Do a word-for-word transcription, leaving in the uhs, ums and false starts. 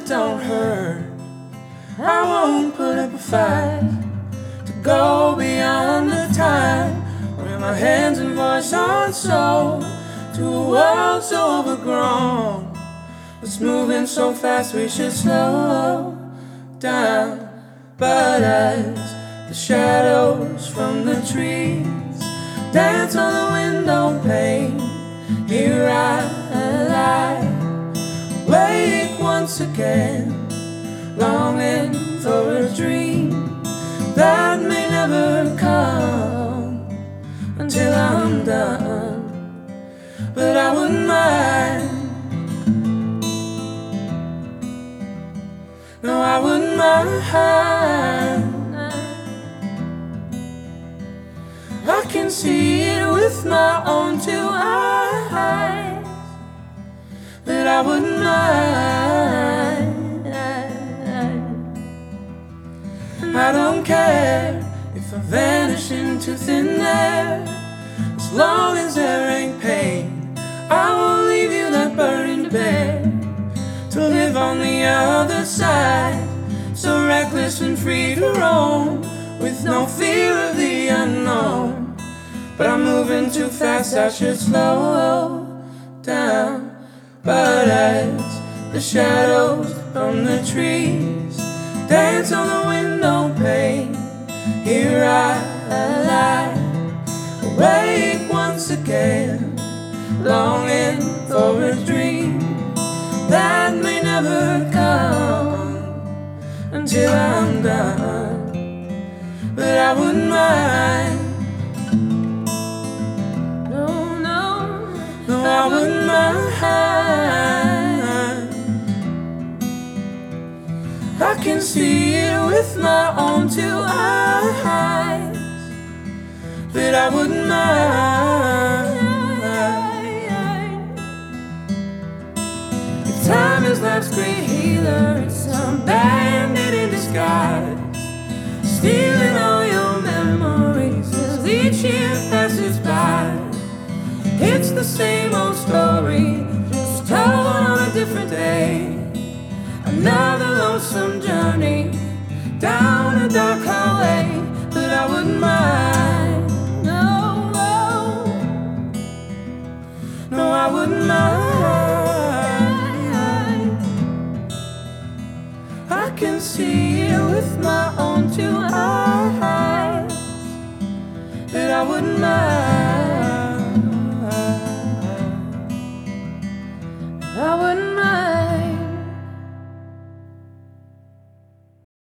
it don't hurt. I won't put up a fight to go beyond the time when my hands and voice aren't sold to a world so overgrown. It's moving so fast we should slow down. But as the shadows from the trees dance on the window pane, here I lie, awake once again, longing for a dream that may never come until I'm done. But I wouldn't mind, no, I wouldn't mind. I can see it with my own two eyes, that I wouldn't mind. I don't care if I vanish into thin air, as long as there ain't pain. I won't leave you that burning bed to live on the other side, so reckless and free to roam, with no fear of the unknown. But I'm moving too fast, I should slow down. But as the shadows from the trees dance on the window pane, here I lie, awake once again, longing for a dream that may never come until I'm done. But I wouldn't mind, no, no, no, I wouldn't mind. I can see it with my own two eyes, but I wouldn't mind. If time is life's great healer, it's some bandit in disguise, stealing all your memories as each year passes by. It's the same old story, just told on a different day. Another lonesome journey down a dark highway, but I wouldn't mind. No, no, no, I wouldn't mind. I can see it with my own two eyes, but I wouldn't mind.